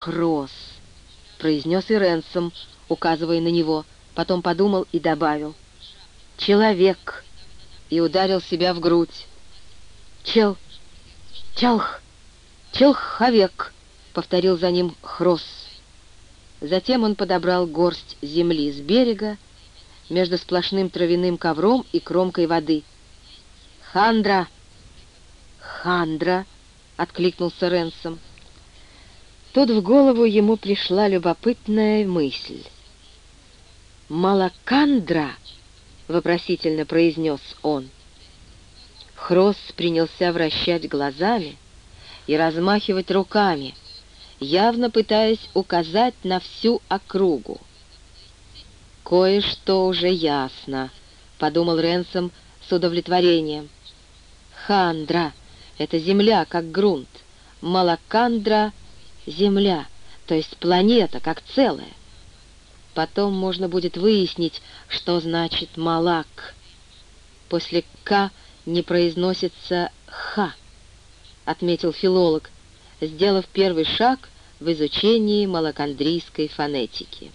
Хрос», — произнес и Ренсом, указывая на него, потом подумал и добавил: «Человек», и ударил себя в грудь. «Челх! Челховек!» — повторил за ним Хрос. Затем он подобрал горсть земли с берега между сплошным травяным ковром и кромкой воды. «Хандра!» «Хандра!» — откликнулся Ренсом. Тут в голову ему пришла любопытная мысль. «Малакандра!» — вопросительно произнес он. Хрос принялся вращать глазами и размахивать руками, явно пытаясь указать на всю округу. «Кое-что уже ясно», — подумал Ренсом с удовлетворением. «Хандра — это земля, как грунт. Малакандра — земля, то есть планета, как целая. Потом можно будет выяснить, что значит «малак». После «к» не произносится «х», отметил филолог, сделав первый шаг в изучении малакандрийской фонетики.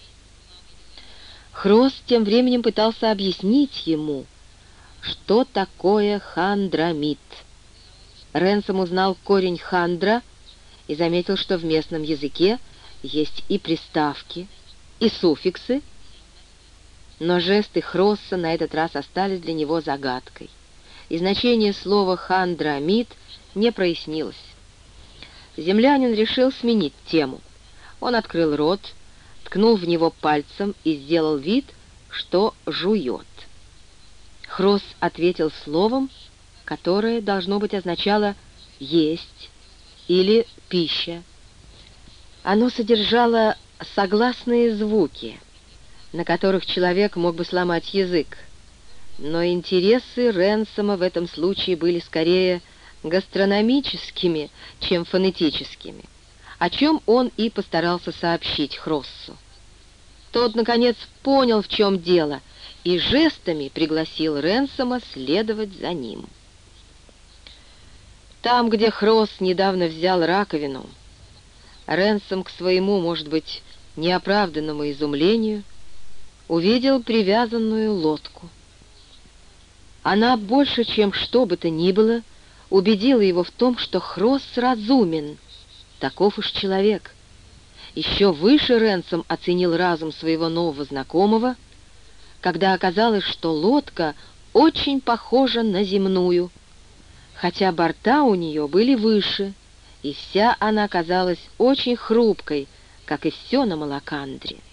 Хрос тем временем пытался объяснить ему, что такое хандрамит. Ренсом узнал корень «хандра» и заметил, что в местном языке есть и приставки, и суффиксы, но жесты Хросса на этот раз остались для него загадкой, и значение слова «хандрамит» не прояснилось. Землянин решил сменить тему. Он открыл рот, ткнул в него пальцем и сделал вид, что жует. Хрос ответил словом, которое, должно быть, означало «есть» или «пища». Оно содержало согласные звуки, на которых человек мог бы сломать язык, но интересы Ренсома в этом случае были скорее гастрономическими, чем фонетическими, о чем он и постарался сообщить Хроссу. Тот, наконец, понял, в чем дело, и жестами пригласил Ренсома следовать за ним. Там, где Хрос недавно взял раковину, Ренсом к своему, может быть, неоправданному изумлению увидел привязанную лодку. Она больше, чем что бы то ни было, убедила его в том, что Хрос разумен, таков уж человек. Еще выше Ренсом оценил разум своего нового знакомого, когда оказалось, что лодка очень похожа на земную, хотя борта у нее были выше, и вся она казалась очень хрупкой, как и все на Малакандре.